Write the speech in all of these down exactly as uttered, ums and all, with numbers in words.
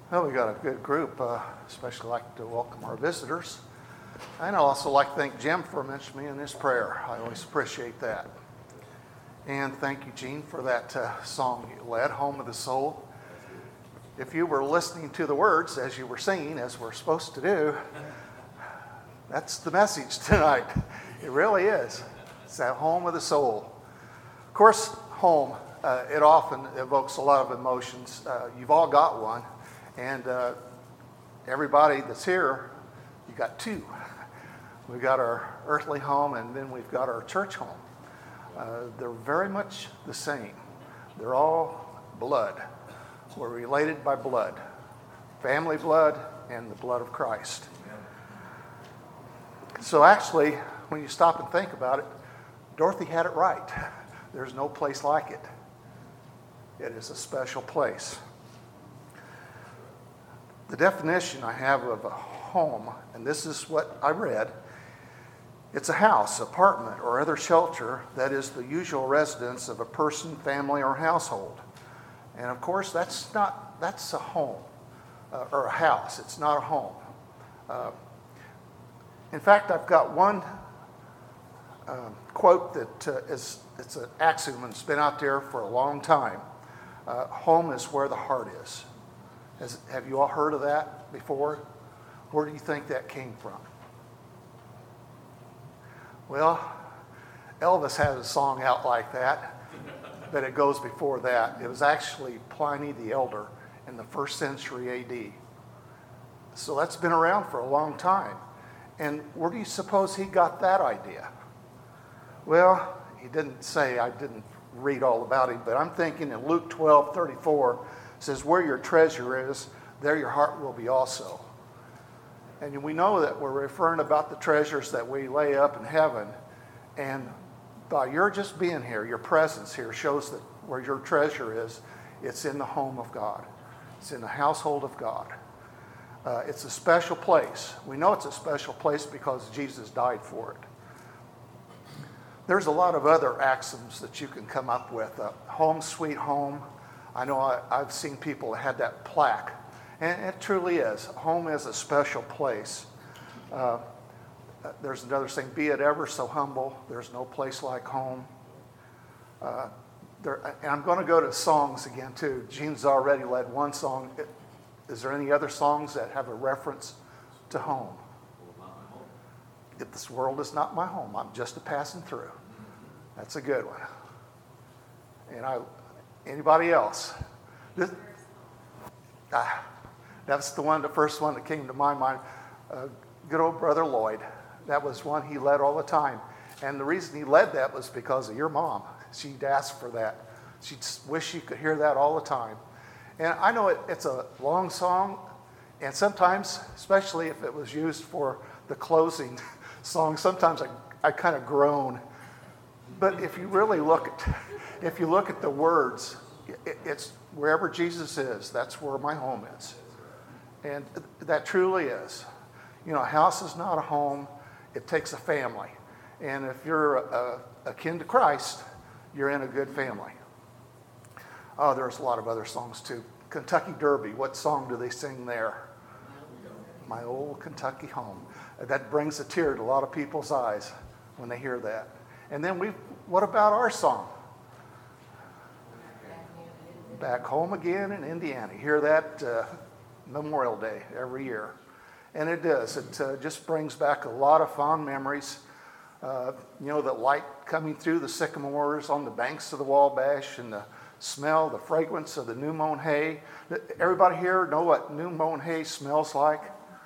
Well, we got a good group. Uh, especially like to welcome our visitors. And I'd also like to thank Jim for mentioning me in his prayer. I always appreciate that. And thank you, Gene, for that uh, song you led, Home of the Soul. If you were listening to the words as you were singing, as we're supposed to do, that's the message tonight. It really is. It's that home of the soul. Of course, home, uh, it often evokes a lot of emotions. Uh, you've all got one. And uh, everybody that's here, you got two. We've got our earthly home, and then we've got our church home. Uh, they're very much the same. They're all blood. We're related by blood. Family blood and the blood of Christ. So actually, when you stop and think about it, Dorothy had it right. There's no place like it. It is a special place. The definition I have of a home, and this is what I read, it's a house, apartment, or other shelter that is the usual residence of a person, family, or household. And of course, that's not, that's a home, uh, or a house. It's not a home. Uh, in fact, I've got one uh, quote that uh, is, it's an axiom and it's been out there for a long time. Uh, home is where the heart is. Has, have you all heard of that before? Where do you think that came from? Well, Elvis has a song out like that, but it goes before that. It was actually Pliny the Elder in the first century A D. So that's been around for a long time. And where do you suppose he got that idea? Well, he didn't say, I didn't read all about him, but I'm thinking in Luke twelve thirty-four, says, where your treasure is, there your heart will be also. And we know that we're referring about the treasures that we lay up in heaven. And by your just being here, your presence here shows that where your treasure is, it's in the home of God. It's in the household of God. Uh, it's a special place. We know it's a special place because Jesus died for it. There's a lot of other axioms that you can come up with. Uh, home sweet home. I know I, I've seen people that had that plaque. And it truly is. Home is a special place. Uh, there's another saying, be it ever so humble, there's no place like home. Uh, there, and I'm going to go to songs again, too. Gene's already led one song. It, is there any other songs that have a reference to home? If this world is not my home, I'm just a passing through. That's a good one. And I... Anybody else? This, ah, that's the one, the first one that came to my mind. Uh, good old Brother Lloyd. That was one he led all the time. And the reason he led that was because of your mom. She'd ask for that. She'd wish you could hear that all the time. And I know it, it's a long song, and sometimes, especially if it was used for the closing song, sometimes I, I kind of groan. But if you really look at, if you look at the words, it, it's wherever Jesus is, that's where my home is. And that truly is. You know, a house is not a home. It takes a family. And if you're uh, akin to Christ, you're in a good family. Oh, there's a lot of other songs too. Kentucky Derby, what song do they sing there? My old Kentucky home. That brings a tear to a lot of people's eyes when they hear that. And then we, what about our song? Back Home Again in Indiana. You hear that uh, Memorial Day every year. And it does. It uh, just brings back a lot of fond memories. Uh, you know, the light coming through the sycamores on the banks of the Wabash and the smell, the fragrance of the new mown hay. Everybody here know what new mown hay smells like?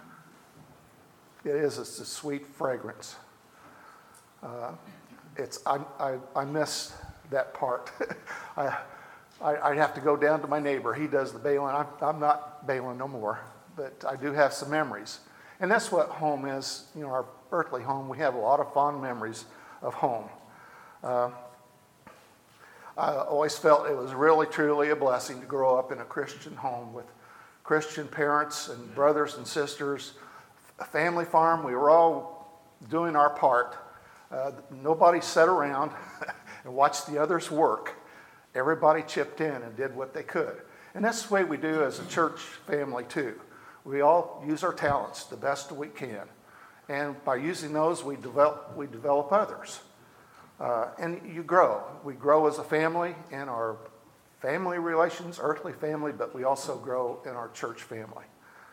It is. It's a sweet fragrance. Uh, it's I, I I miss that part. I, I I'd have to go down to my neighbor. He does the baling. I'm I'm not baling no more, but I do have some memories. And that's what home is. You know, our earthly home. We have a lot of fond memories of home. Uh, I always felt it was really, truly a blessing to grow up in a Christian home with Christian parents and brothers and sisters, a family farm. We were all doing our part. Uh, nobody sat around and watched the others work. Everybody chipped in and did what they could. And that's the way we do as a church family too. We all use our talents the best we can. And by using those, we develop, we develop others. Uh, and you grow. We grow as a family in our family relations, earthly family, but we also grow in our church family.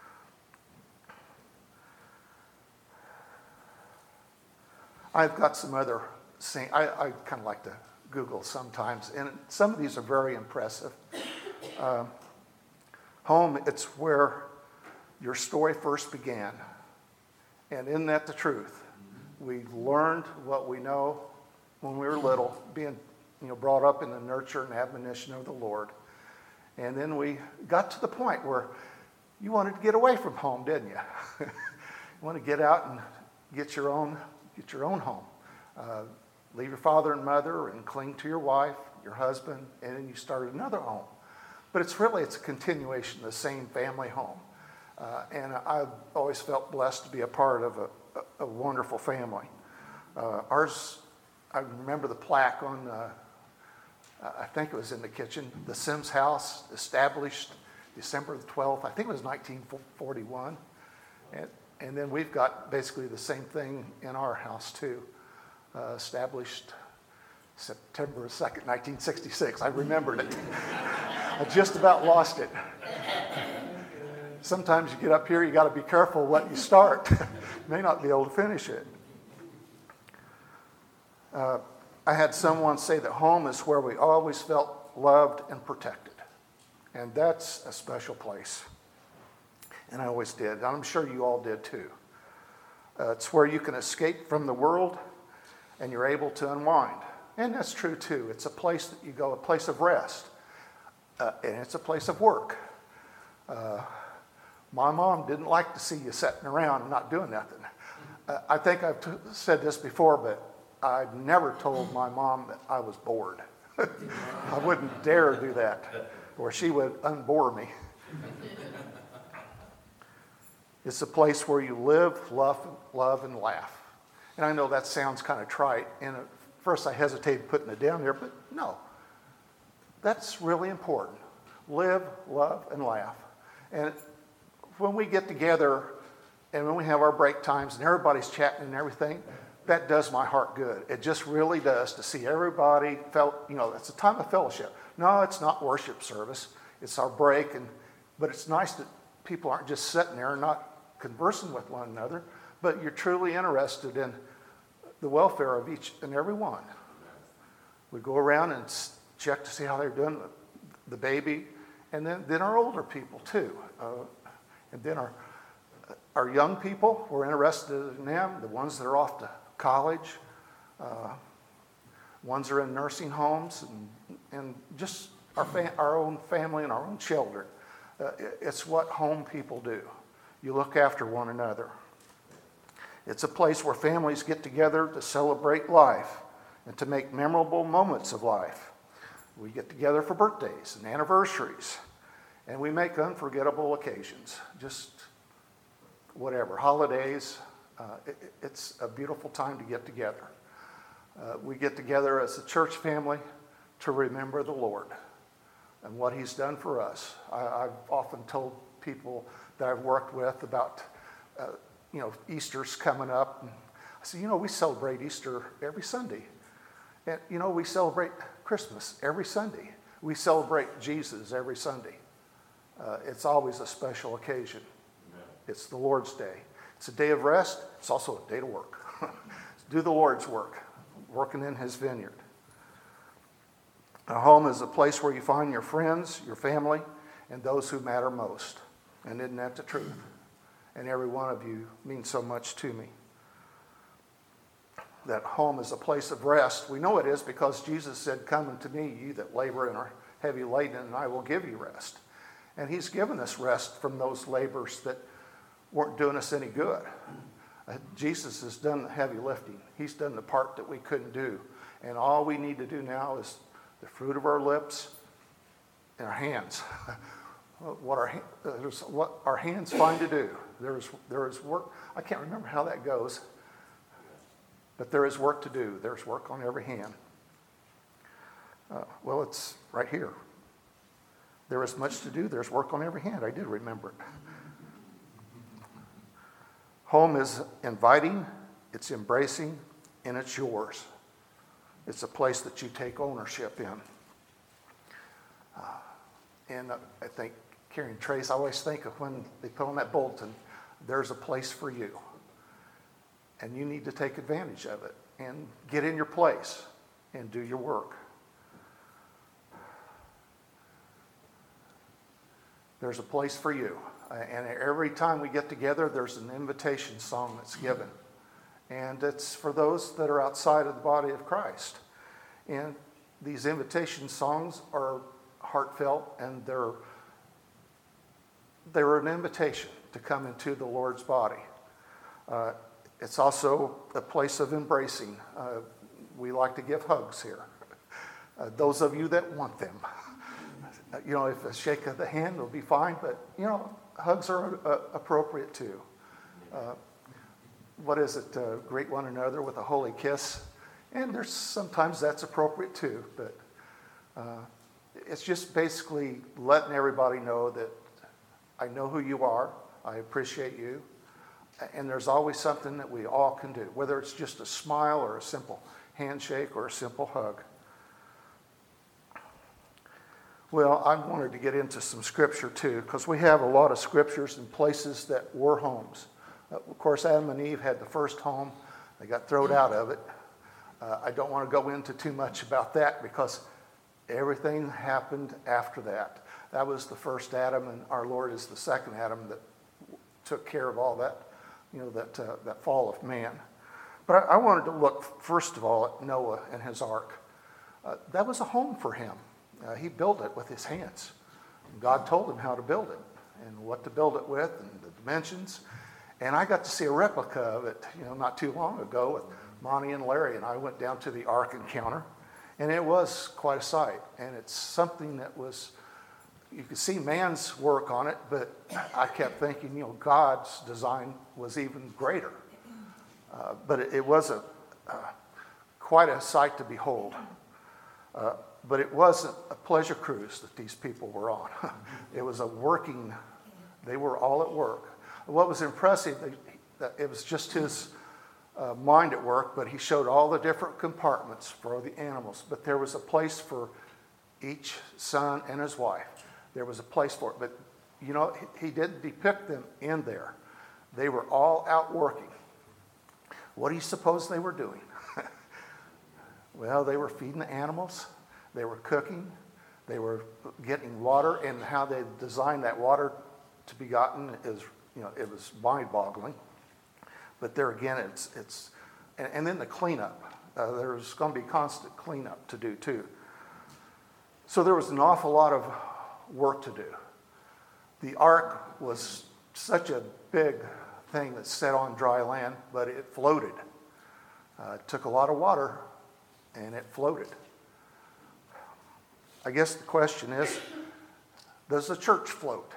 I've got some other things. I, I kind of like to Google sometimes, and some of these are very impressive. Uh, home, it's where your story first began. And isn't that the truth? We learned what we know when we were little, being you know, brought up in the nurture and admonition of the Lord. And then we got to the point where you wanted to get away from home, didn't you? You want to get out and get your own, get your own home. Uh, leave your father and mother and cling to your wife, your husband, and then you started another home. But it's really, it's a continuation of the same family home. Uh, and I've always felt blessed to be a part of a, a, a wonderful family. Uh, ours, I remember the plaque on, uh, I think it was in the kitchen, the Sims house, established December the twelfth, I think it was nineteen forty-one. And, and then we've got basically the same thing in our house too. Uh, established September second, nineteen sixty-six. I remembered it. I just about lost it. Sometimes you get up here, you got to be careful what you start. You may not be able to finish it. Uh, I had someone say that home is where we always felt loved and protected. And that's a special place. And I always did. And I'm sure you all did too. Uh, it's where you can escape from the world and you're able to unwind. And that's true too. It's a place that you go, a place of rest. Uh, and it's a place of work. Uh, my mom didn't like to see you sitting around and not doing nothing. Uh, I think I've t- said this before, but I never told my mom that I was bored. I wouldn't dare do that, or she would unbore me. It's a place where you live, love, love, and laugh. And I know that sounds kind of trite, and at first I hesitated putting it down there, but no. That's really important. Live, love, and laugh. And when we get together and when we have our break times and everybody's chatting and everything, that does my heart good. It just really does to see everybody felt, you know, it's a time of fellowship. No, it's not worship service. It's our break, and but it's nice that people aren't just sitting there and not conversing with one another, but you're truly interested in the welfare of each and every one. We go around and check to see how they're doing, the baby, and then, then our older people too. Uh, and then our, our young people, we're interested in them, the ones that are off to college, uh, ones that are in nursing homes, and, and just our, fam- our own family and our own children. Uh, it's what home people do. You look after one another. It's a place where families get together to celebrate life and to make memorable moments of life. We get together for birthdays and anniversaries, and we make unforgettable occasions, just whatever, holidays. Uh, it, it's a beautiful time to get together. Uh, we get together as a church family to remember the Lord and what He's done for us. I, I've often told people that I've worked with about, uh, you know, Easter's coming up. And I said, you know, we celebrate Easter every Sunday. And, you know, we celebrate Christmas every Sunday. We celebrate Jesus every Sunday. Uh, it's always a special occasion. Amen. It's the Lord's Day. It's a day of rest. It's also a day to work. Do the Lord's work, working in His vineyard. A home is a place where you find your friends, your family, and those who matter most. And isn't that the truth? And every one of you means so much to me. That home is a place of rest. We know it is because Jesus said, "Come unto me, you that labor and are heavy laden, and I will give you rest." And He's given us rest from those labors that weren't doing us any good. Uh, Jesus has done the heavy lifting. He's done the part that we couldn't do. And all we need to do now is the fruit of our lips and our hands. what, our, uh, what our hands find to do. There is, there is work. I can't remember how that goes. But there is work to do. There's work on every hand. Uh, well, it's right here. There is much to do. There's work on every hand. I did remember it. Home is inviting, it's embracing, and it's yours. It's a place that you take ownership in. Uh, and uh, I think carrying trays, I always think of when they put on that bulletin, there's a place for you. And you need to take advantage of it and get in your place and do your work. There's a place for you. Uh, and every time we get together, there's an invitation song that's given. And it's for those that are outside of the body of Christ. And these invitation songs are heartfelt, and they're, they're an invitation to come into the Lord's body. Uh, it's also a place of embracing. Uh, we like to give hugs here. Uh, those of you that want them. You know, if a shake of the hand will be fine, but, you know, hugs are uh, appropriate too. Uh, what is it? Uh, greet one another with a holy kiss. And there's sometimes that's appropriate too, but uh, it's just basically letting everybody know that I know who you are, I appreciate you, and there's always something that we all can do, whether it's just a smile or a simple handshake or a simple hug. Well, I wanted to get into some scripture too, because we have a lot of scriptures in places that were homes. Uh, of course, Adam and Eve had the first home. They got thrown out of it. Uh, I don't want to go into too much about that because everything happened after that. That was the first Adam, and our Lord is the second Adam that took care of all that, you know, that uh, that fall of man. But I, I wanted to look, first of all, at Noah and his ark. Uh, that was a home for him. Uh, he built it with his hands. God told him how to build it and what to build it with and the dimensions. And I got to see a replica of it, you know, not too long ago with Monty and Larry, and I went down to the Ark Encounter, and it was quite a sight. And it's something that was, you could see man's work on it, but I kept thinking, you know, God's design was even greater. Uh, but it, it was a uh, quite a sight to behold. Uh, but it wasn't a pleasure cruise that these people were on. It was a working, they were all at work. What was impressive, they, it was just his Uh, mind at work, but he showed all the different compartments for the animals. But there was a place for each son and his wife. There was a place for it. But, you know, he, he didn't depict them in there. They were all out working. What do you suppose they were doing? Well, they were feeding the animals. They were cooking. They were getting water. And how they designed that water to be gotten is, you know, it was mind-boggling. But there again, it's, it's and, and then the cleanup. Uh, there's going to be constant cleanup to do too. So there was an awful lot of work to do. The ark was such a big thing that set on dry land, but it floated. Uh, it took a lot of water, and it floated. I guess the question is, does the church float?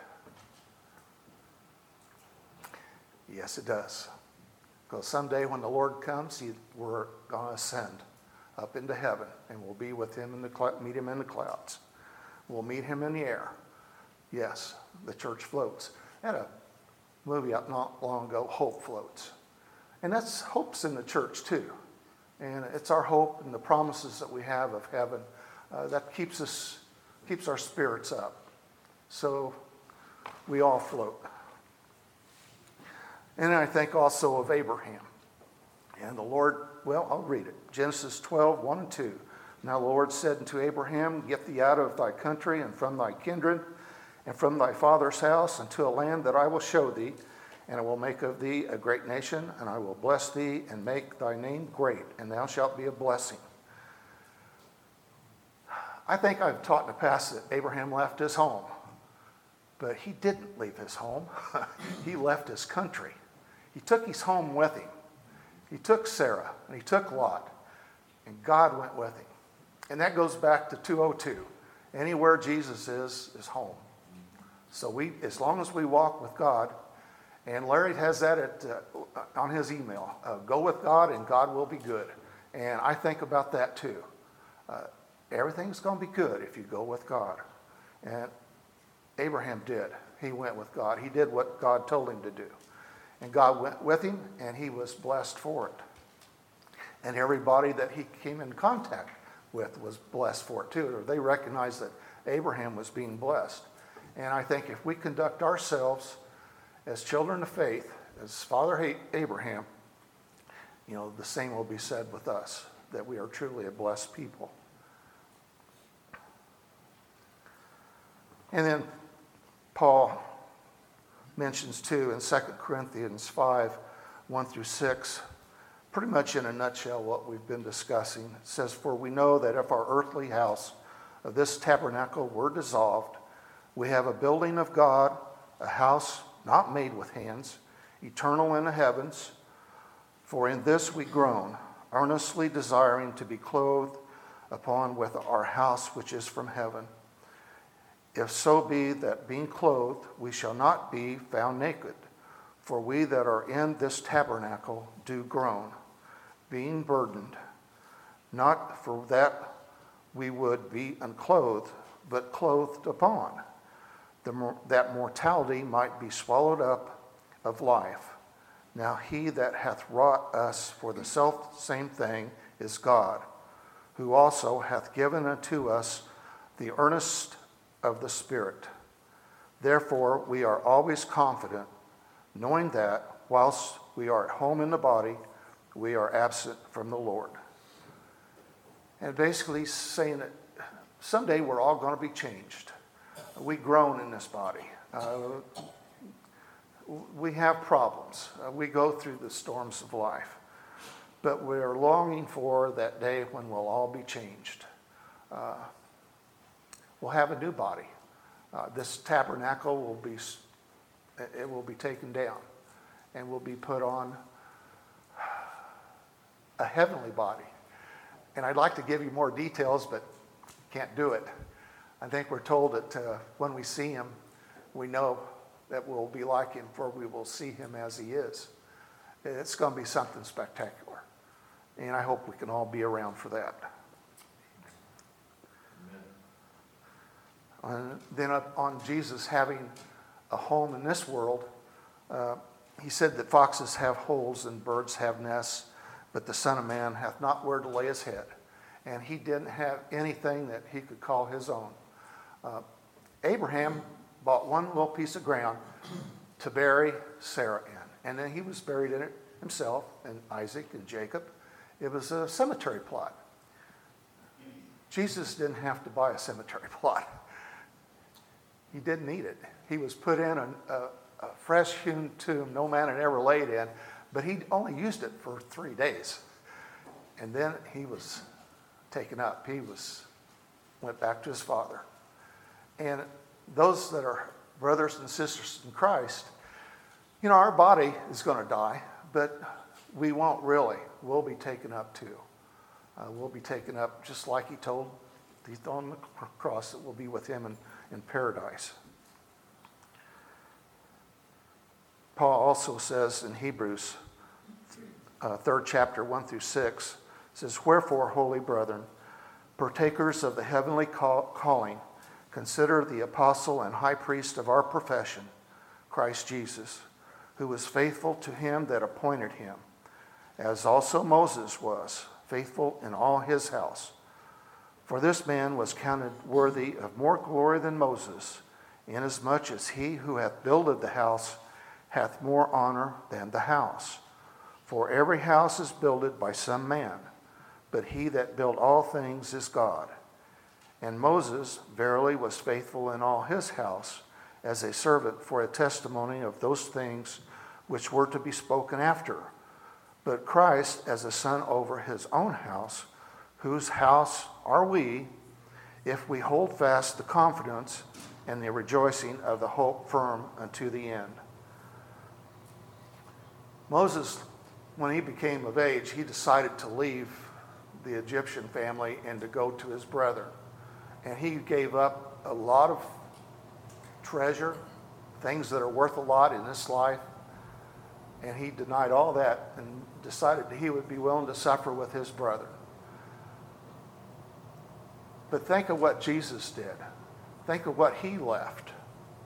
Yes, it does. Because someday when the Lord comes, he, we're going to ascend up into heaven, and we'll be with him in the cl- meet him in the clouds. We'll meet him in the air. Yes, the church floats. I had a movie out not long ago, Hope Floats. And that's hope's in the church too. And it's our hope and the promises that we have of heaven uh, that keeps us, keeps our spirits up. So we all float. And I think also of Abraham. And the Lord, well, I'll read it. Genesis twelve, one and two. Now the Lord said unto Abraham, Get thee out of thy country and from thy kindred and from thy father's house unto a land that I will show thee, and I will make of thee a great nation, and I will bless thee and make thy name great, and thou shalt be a blessing. I think I've taught in the past that Abraham left his home, but he didn't leave his home. He left his country. He took his home with him. He took Sarah, and he took Lot, and God went with him. And that goes back to two oh two. Anywhere Jesus is, is home. So we, as long as we walk with God, and Larry has that at, uh, on his email, uh, go with God and God will be good. And I think about that too. Uh, everything's going to be good if you go with God. And Abraham did. He went with God. He did what God told him to do. And God went with him, and he was blessed for it. And everybody that he came in contact with was blessed for it too. They recognized that Abraham was being blessed. And I think if we conduct ourselves as children of faith, as Father Abraham, you know, the same will be said with us, that we are truly a blessed people. And then Paul mentions too in Second Corinthians five, one through six, pretty much in a nutshell what we've been discussing. It says, "For we know that if our earthly house of this tabernacle were dissolved, we have a building of God, a house not made with hands, eternal in the heavens. For in this we groan, earnestly desiring to be clothed upon with our house which is from heaven. If so be that being clothed, we shall not be found naked. For we that are in this tabernacle do groan, being burdened, not for that we would be unclothed, but clothed upon, the, that mortality might be swallowed up of life. Now he that hath wrought us for the self same thing is God, who also hath given unto us the earnest of the Spirit. Therefore we are always confident, knowing that whilst we are at home in the body, we are absent from the Lord." And basically saying that someday we're all going to be changed. We groan in this body. Uh, we have problems. Uh, we go through the storms of life. But we're longing for that day when we'll all be changed. Uh, we'll have a new body. Uh, this tabernacle will be, it will be taken down and will be put on a heavenly body. And I'd like to give you more details, but can't do it. I think we're told that uh, when we see him, we know that we'll be like him, for we will see him as he is. It's going to be something spectacular. And I hope we can all be around for that. Uh, then up on Jesus having a home in this world, uh, he said that foxes have holes and birds have nests, but the Son of Man hath not where to lay his head. And he didn't have anything that he could call his own. Uh, Abraham bought one little piece of ground to bury Sarah in. And then he was buried in it himself, and Isaac and Jacob. It was a cemetery plot. Jesus didn't have to buy a cemetery plot. He didn't need it. He was put in a, a, a fresh hewn tomb no man had ever laid in, but he only used it for three days. And then he was taken up. He was went back to his Father. And those that are brothers and sisters in Christ, you know, our body is going to die, but we won't really. We'll be taken up too. Uh, we'll be taken up just like he told he's on the cross, that we'll be with him in, in paradise. Paul also says in Hebrews, uh, third chapter, one through six, says, "Wherefore, holy brethren, partakers of the heavenly call- calling, consider the apostle and high priest of our profession, Christ Jesus, who was faithful to him that appointed him, as also Moses was faithful in all his house. For this man was counted worthy of more glory than Moses, inasmuch as he who hath builded the house hath more honor than the house. For every house is builded by some man, but he that built all things is God. And Moses verily was faithful in all his house, as a servant for a testimony of those things which were to be spoken after. But Christ as a son over his own house, whose house are we, if we hold fast the confidence and the rejoicing of the hope firm unto the end." Moses, when he became of age, he decided to leave the Egyptian family and to go to his brethren. And he gave up a lot of treasure, things that are worth a lot in this life. And he denied all that and decided that he would be willing to suffer with his brethren. But think of what Jesus did. Think of what he left.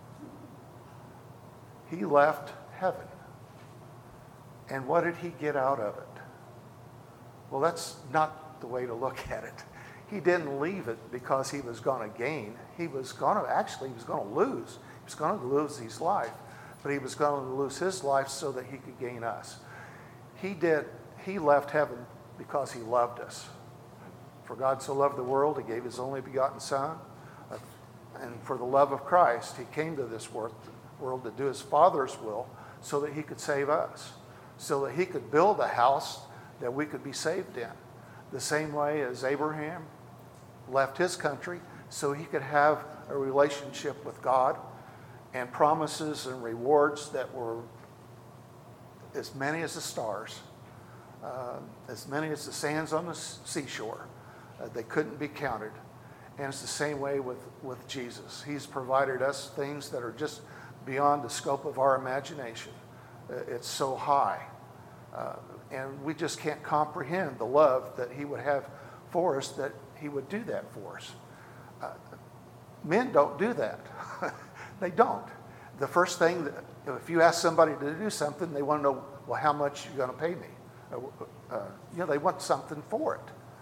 He left heaven. And what did he get out of it? Well, that's not the way to look at it. He didn't leave it because he was going to gain. He was going to, actually, he was going to lose. He was going to lose his life. But he was going to lose his life so that he could gain us. He did, he left heaven because he loved us. For God so loved the world, he gave his only begotten Son. Uh, and for the love of Christ, he came to this world, world to do his Father's will so that he could save us. So that he could build a house that we could be saved in. The same way as Abraham left his country so he could have a relationship with God and promises and rewards that were as many as the stars, uh, as many as the sands on the seashore. Uh, they couldn't be counted. And it's the same way with, with Jesus. He's provided us things that are just beyond the scope of our imagination. Uh, it's so high. Uh, and we just can't comprehend the love that he would have for us, that he would do that for us. Uh, men don't do that. They don't. The first thing, that, if you ask somebody to do something, they want to know, well, how much are you going to pay me? Uh, uh, you know, they want something for it.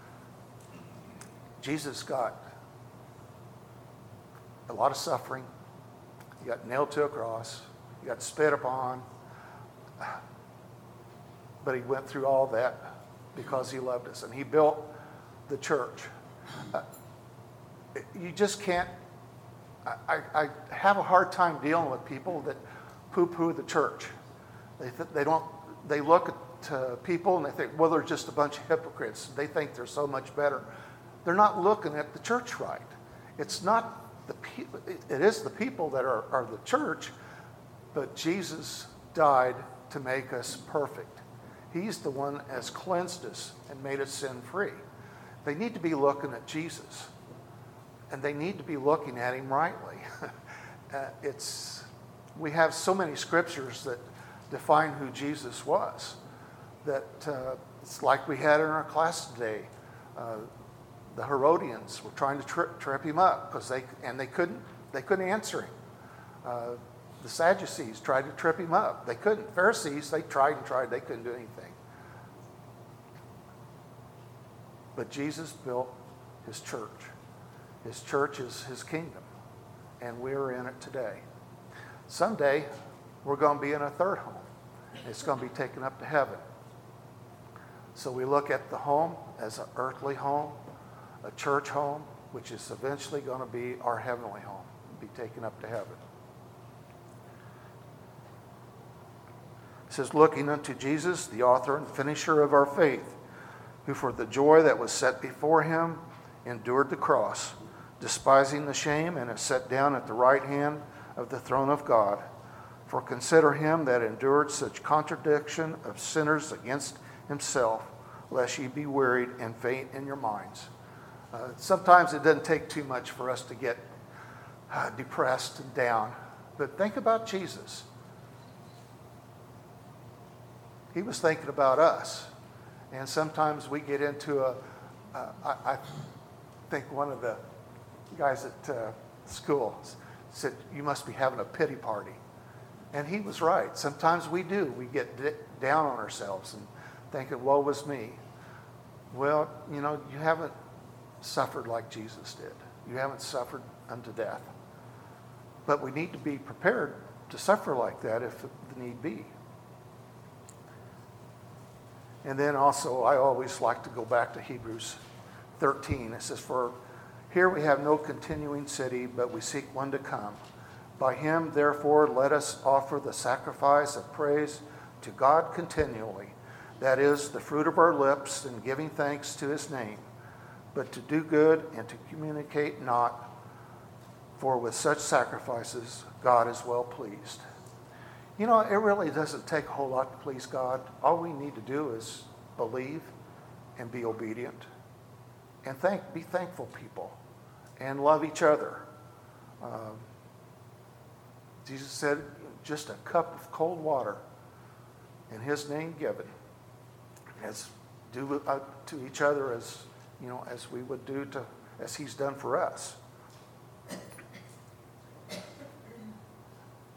Jesus got a lot of suffering. He got nailed to a cross. He got spit upon. But he went through all that because he loved us. And he built the church. Uh, you just can't... I, I have a hard time dealing with people that poo-poo the church. They, th- they don't... They look at uh, people and they think, well, they're just a bunch of hypocrites. They think they're so much better. They're not looking at the church right. It's not the people... It is the people that are, are the church, but Jesus died to make us perfect. He's the one that has cleansed us and made us sin-free. They need to be looking at Jesus. And they need to be looking at him rightly. uh, it's, we have so many scriptures that define who Jesus was. That uh, it's like we had in our class today. Uh, the Herodians were trying to trip, trip him up because they and they couldn't they couldn't answer him. Uh, The Sadducees tried to trip him up. They couldn't. Pharisees, they tried and tried. They couldn't do anything. But Jesus built his church. His church is his kingdom. And we're in it today. Someday, we're going to be in a third home. It's going to be taken up to heaven. So we look at the home as an earthly home, a church home, which is eventually going to be our heavenly home, be taken up to heaven. It says, looking unto Jesus, the author and finisher of our faith, who for the joy that was set before him endured the cross, despising the shame, and is set down at the right hand of the throne of God. For consider him that endured such contradiction of sinners against himself, lest ye be wearied and faint in your minds. Uh, sometimes it doesn't take too much for us to get uh, depressed and down. But think about Jesus. He was thinking about us. And sometimes we get into a, uh, I, I think one of the guys at uh, school said, you must be having a pity party. And he was right. Sometimes we do. We get d- down on ourselves and thinking, woe is me. Well, you know, you haven't suffered like Jesus did. You haven't suffered unto death. But we need to be prepared to suffer like that if the need be. And then also, I always like to go back to Hebrews thirteen. It says, for here we have no continuing city, but we seek one to come. By him, therefore, let us offer the sacrifice of praise to God continually. That is, the fruit of our lips in giving thanks to his name. But to do good and to communicate not, for with such sacrifices God is well pleased. You know, it really doesn't take a whole lot to please God. All we need to do is believe and be obedient and thank, be thankful people and love each other. Um, Jesus said, just a cup of cold water in his name given, as do uh, to each other as, you know, as we would do to, as he's done for us.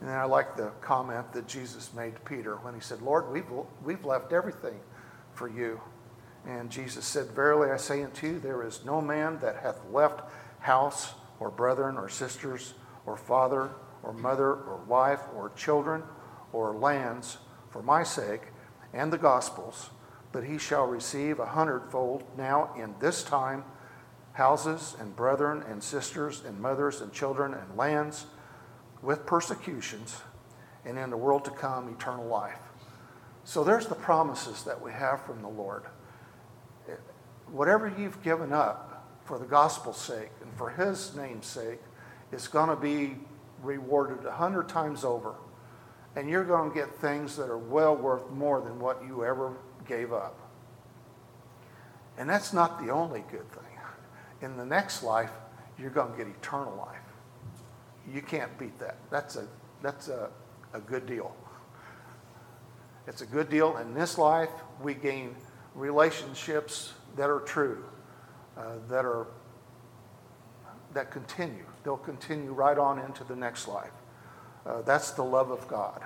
And then I like the comment that Jesus made to Peter when he said, Lord, we've, we've left everything for you. And Jesus said, verily I say unto you, there is no man that hath left house or brethren or sisters or father or mother or wife or children or lands for my sake and the gospel's, but he shall receive a hundredfold now in this time houses and brethren and sisters and mothers and children and lands with persecutions, and in the world to come eternal life. So there's the promises that we have from the Lord. Whatever you've given up for the gospel's sake and for his name's sake is going to be rewarded a hundred times over. And you're going to get things that are well worth more than what you ever gave up. And that's not the only good thing. In the next life, you're going to get eternal life. You can't beat that. That's a that's a, a good deal. It's a good deal. In this life, we gain relationships that are true, uh, that are that continue. They'll continue right on into the next life. Uh, that's the love of God.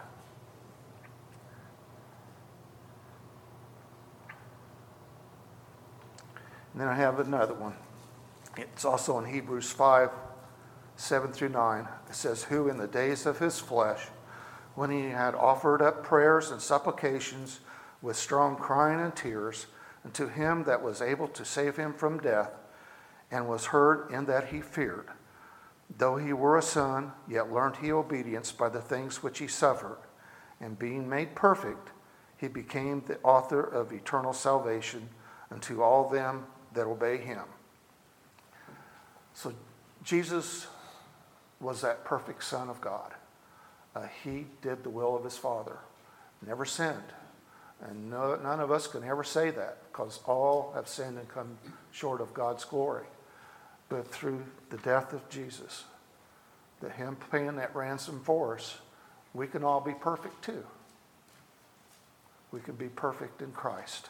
And then I have another one. It's also in Hebrews five, seven through nine. It says, who in the days of his flesh, when he had offered up prayers and supplications with strong crying and tears unto him that was able to save him from death, and was heard in that he feared, though he were a son, yet learned he obedience by the things which he suffered, and being made perfect, he became the author of eternal salvation unto all them that obey him. So Jesus was that perfect Son of God. Uh, he did the will of his Father, never sinned. And no, none of us can ever say that, because all have sinned and come short of God's glory. But through the death of Jesus, the him paying that ransom for us, we can all be perfect too. We can be perfect in Christ.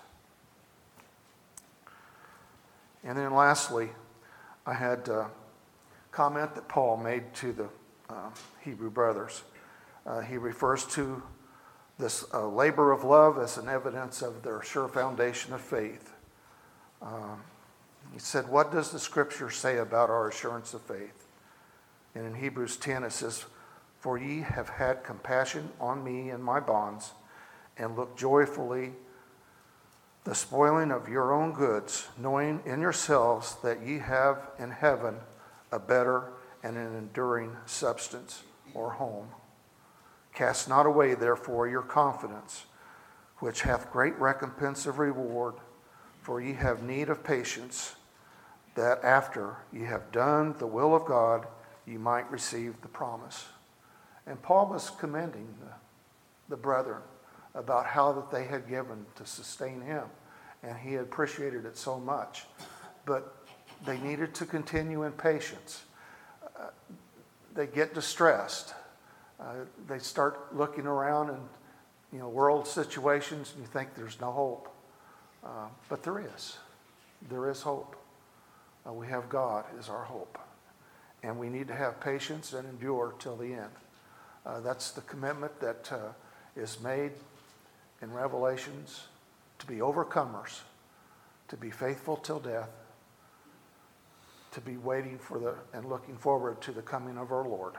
And then lastly, I had a comment that Paul made to the uh, Hebrew brothers. Uh, he refers to this uh, labor of love as an evidence of their sure foundation of faith. Um, he said, what does the scripture say about our assurance of faith? And in Hebrews ten it says, for ye have had compassion on me and my bonds, and look joyfully the spoiling of your own goods, knowing in yourselves that ye have in heaven a better and an enduring substance or home. Cast not away, therefore, your confidence, which hath great recompense of reward, for ye have need of patience, that after ye have done the will of God, ye might receive the promise. And Paul was commending the, the brethren about how that they had given to sustain him, and he appreciated it so much. But they needed to continue in patience. Uh, they get distressed. Uh, they start looking around in, you know, world situations, and you think there's no hope. Uh, but there is. There is hope. Uh, we have God as our hope. And we need to have patience and endure till the end. Uh, that's the commitment that uh, is made in Revelations, to be overcomers, to be faithful till death, to be waiting for the and looking forward to the coming of our Lord.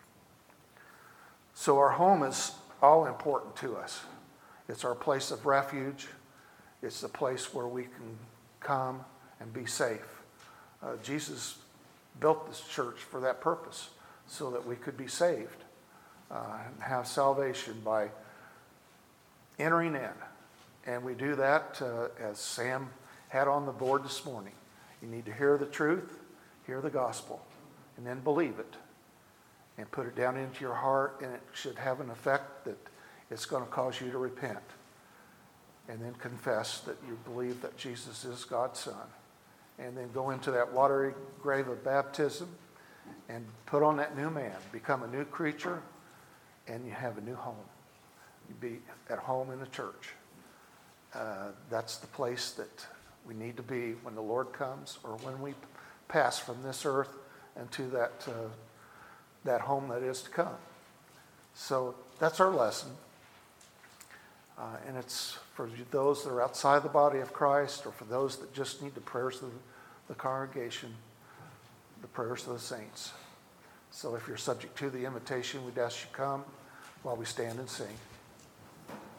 So our home is all important to us. It's our place of refuge. It's the place where we can come and be safe. Uh, Jesus built this church for that purpose, so that we could be saved uh, and have salvation by entering in. And we do that uh, as Sam had on the board this morning. You need to hear the truth, hear the gospel, and then believe it. And put it down into your heart, and it should have an effect that it's going to cause you to repent. And then confess that you believe that Jesus is God's Son. And then go into that watery grave of baptism and put on that new man, become a new creature, and you have a new home. You be at home in the church. Uh, that's the place that we need to be when the Lord comes, or when we pass from this earth into that uh, that home that is to come. So that's our lesson. Uh, and it's for those that are outside the body of Christ, or for those that just need the prayers of the congregation, the prayers of the saints. So if you're subject to the invitation, we'd ask you come while we stand and sing.